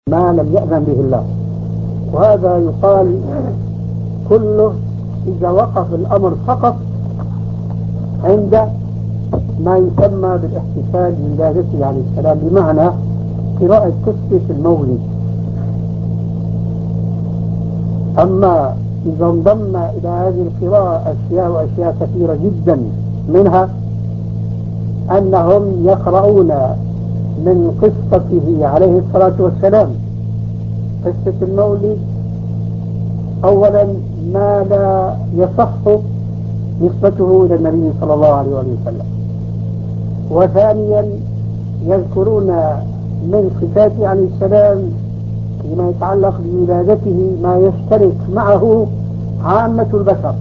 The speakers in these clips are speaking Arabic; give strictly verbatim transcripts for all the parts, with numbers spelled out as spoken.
ما لم يأذن به الله. وهذا يقال كله إذا وقف الأمر فقط عند ما يسمى بالاحتفال بولادته عليه السلام، بمعنى قراءة قصة المولد. أما إذا انضم إلى هذه القراءة أشياء وأشياء كثيرة جدا، منها أنهم يقرؤون من قصته عليه الصلاة والسلام قصة المولد أولا ما لا يصح نسبته إلى النبي صلى الله عليه وسلم، وثانيا يذكرون من صفاته عليه السلام فيما يتعلق بولادته ما يشترك معه عامة البشر،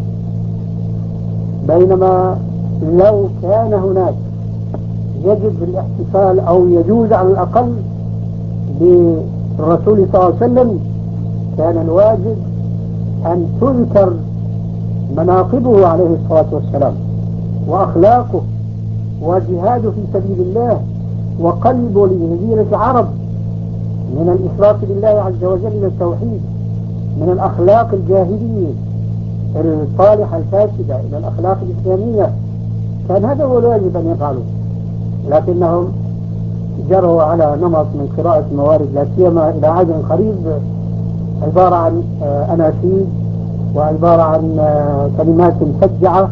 بينما لو كان هناك يجب الاحتفال أو يجوز على الأقل بالرسول صلى الله عليه وسلم، كان الواجب أن تذكر مناقبه عليه الصلاة والسلام وأخلاقه وجهاده في سبيل الله وقلبه لجزيرة العرب من الإشراك بالله عز وجل للتوحيد، من الأخلاق الجاهلية الصالحة الفاسدة إلى الأخلاق الإسلامية. كان هذا هو الواجب أن يفعلوا، لكنهم جروا على نمط من قراءة الموارد، لا سيما إلى عهد قريب عبارة عن أناشيد وعبارة عن كلمات مسجعة،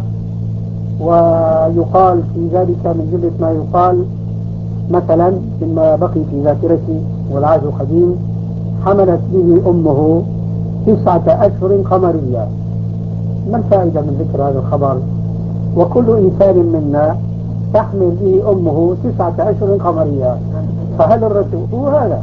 ويقال في ذلك من جملة ما يقال مثلا مما بقي في ذاكرتي والعهد القديم: حملت به أمه تسعة أشهر قمرية. ما الفائدة من ذكر هذا الخبر؟ وكل إنسان منا تحمل به أمه تسعة أشهر قمرية، فهل الرسول هو هذا؟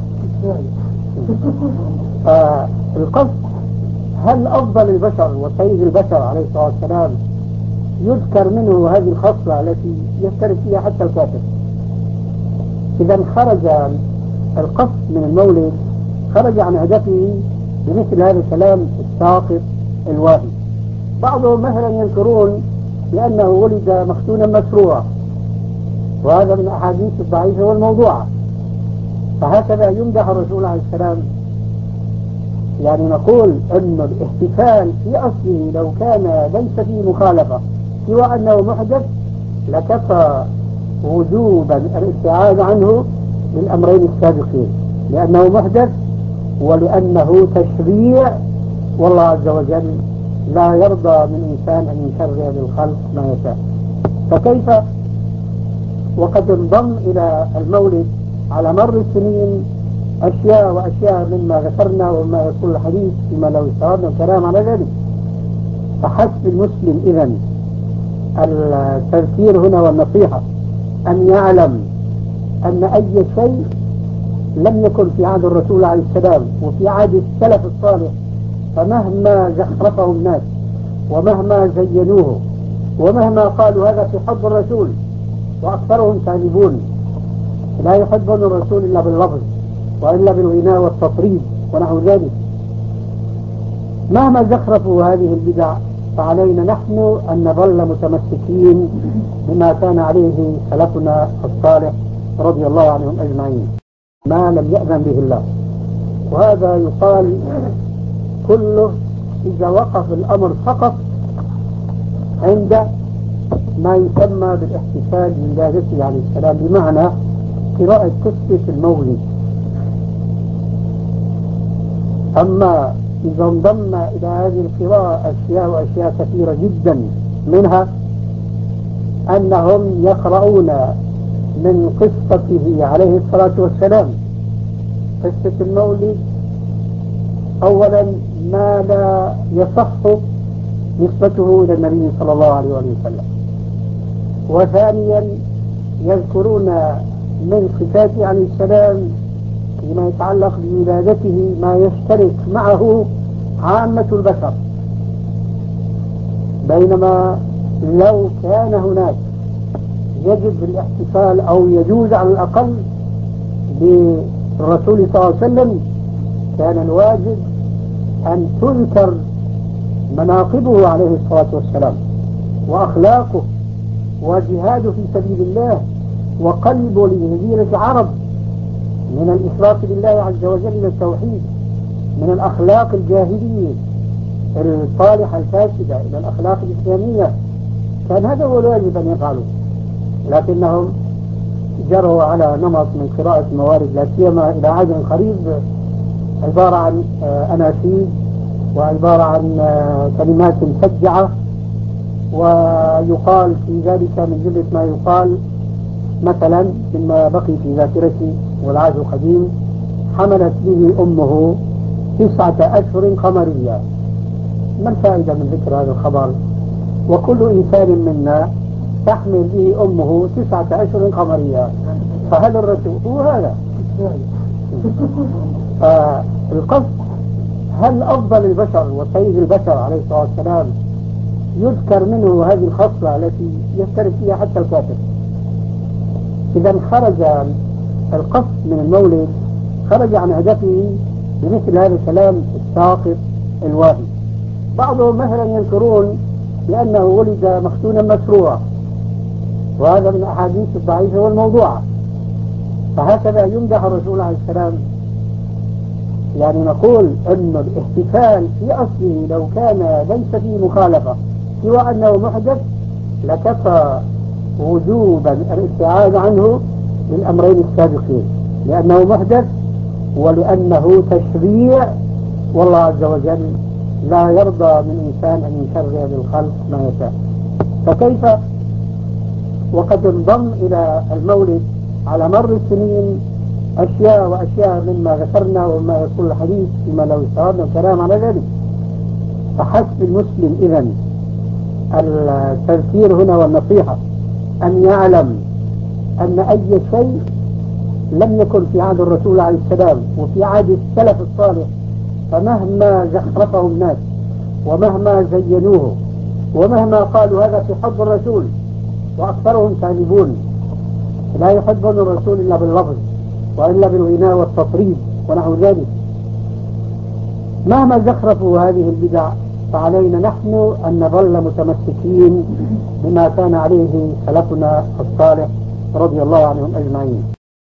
فالقصد هل أفضل البشر وسيد البشر عليه الصلاة والسلام يذكر منه هذه الخصلة التي يشترك فيها حتى الكافر؟ إذا خرج القصد من المولد، خرج عن هدفه بمثل هذا الكلام الساقط الواهي. بعضهم مثلا ينكرون بأنه ولد مختونا مسروعا، وهذا من الأحاديث الضعيفة والموضوعة، فهكذا يمدح الرسول عليه السلام. يعني نقول أن الاحتفال في أصله لو كان ليس فيه مخالفة سوى أنه محدث لكفى وجوبا الابتعاد عنه للأمرين السابقين، لأنه محدث ولأنه تشريع، والله عز وجل لا يرضى من إنسان أن يشرع للخلق ما يشاء. فكيف وقد انضم إلى المولد على مر السنين أشياء وأشياء مما ذكرنا وما يقول الحديث فيما لو استعرضنا الكلام على ذلك. فحسب المسلم إذن التذكير هنا والنصيحة أن يعلم أن أي شيء لم يكن في عهد الرسول عليه السلام وفي عهد السلف الصالح، فمهما زخرفه الناس ومهما زينوه ومهما قالوا هذا في حب الرسول، وأكثرهم كاذبون، لا يحبون الرسول إلا باللفظ وإلا بالغناء والتطريب ونحو ذلك، مهما زخرفوا هذه البدع، فعلينا نحن أن نظل متمسكين بما كان عليه سلفنا الصالح رضي الله عنهم أجمعين، ما لم يأذن به الله. وهذا يقال كله إذا وقف الأمر فقط عند ما يسمى بالاحتفال بولادته عليه السلام، بمعنى قراءة قصة المولد. أما إذا انضم إلى هذه القراءة أشياء وأشياء كثيرة جدا، منها أنهم يقرؤون من قصته عليه الصلاة والسلام قصة المولد أولا ما لا يصح نسبته إلى النبي صلى الله عليه وسلم، وثانيا يذكرون من صفاته عليه السلام فيما يتعلق بولادته ما يشترك معه عامة البشر، بينما لو كان هناك يجب الاحتفال أو يجوز على الأقل بالرسول صلى الله عليه وسلم، كان الواجب أن تذكر مناقبه عليه الصلاة والسلام وأخلاقه وجهاده في سبيل الله وقلبه لجزيرة العرب من الإخلاص لله عز وجل التوحيد، من الأخلاق الجاهلية الصالحة الفاسدة إلى الأخلاق الإسلامية، كان هذا هو الواجب أن يفعلوا، لكنهم جروا على نمط من قراءة الموارد لا سيما إلى عهد قريب عبارة عن أناشيد وعبارة عن كلمات مسجعة، ويقال في ذلك من جملة ما يقال مثلا مما بقي في ذاكرتي والعهد القديم: حملت به أمه تسعة أشهر قمرية. ما الفائدة من ذكر هذا الخبر؟ وكل إنسان منا تحمل به أمه تسعة أشهر قمرية، فهل الرسول هو هذا؟ فالقصد هل أفضل البشر وسيد البشر عليه الصلاة والسلام يذكر منه هذه الخصلة التي يشترك فيها حتى الكافر؟ إذا خرج القصد من المولد، خرج عن هدفه بمثل هذا الكلام الساقط الواهي. بعضهم مثلا ينكرون لأنه ولد مختونا مسروعا، وهذا من الأحاديث الضعيفة والموضوعة، فهكذا يمدح الرسول عليه السلام. يعني نقول أن الاحتفال في أصله لو كان ليس فيه مخالفة سوى أنه محدث لكفى وجوبا الابتعاد عنه للأمرين السابقين، لأنه محدث ولأنه تشريع، والله عز وجل لا يرضى من إنسان أن يشرع للخلق ما يشاء. فكيف وقد انضم إلى المولد على مر السنين أشياء وأشياء مما ذكرنا وما يقول الحديث فيما لو استعرضنا الكلام على ذلك. فحسب المسلم إذن التذكير هنا والنصيحة أن يعلم أن أي شيء لم يكن في عهد الرسول عليه السلام وفي عهد السلف الصالح، فمهما زخرفه الناس ومهما زينوه ومهما قالوا هذا في حب الرسول، وأكثرهم كاذبون لا يحبون الرسول إلا باللفظ وإلا بالغناء والتطريب ونحو ذلك، مهما زخرفوا هذه البدع فعلينا نحن أن نظل متمسكين بما كان عليه سلفنا الصالح رضي الله عنهم أجمعين.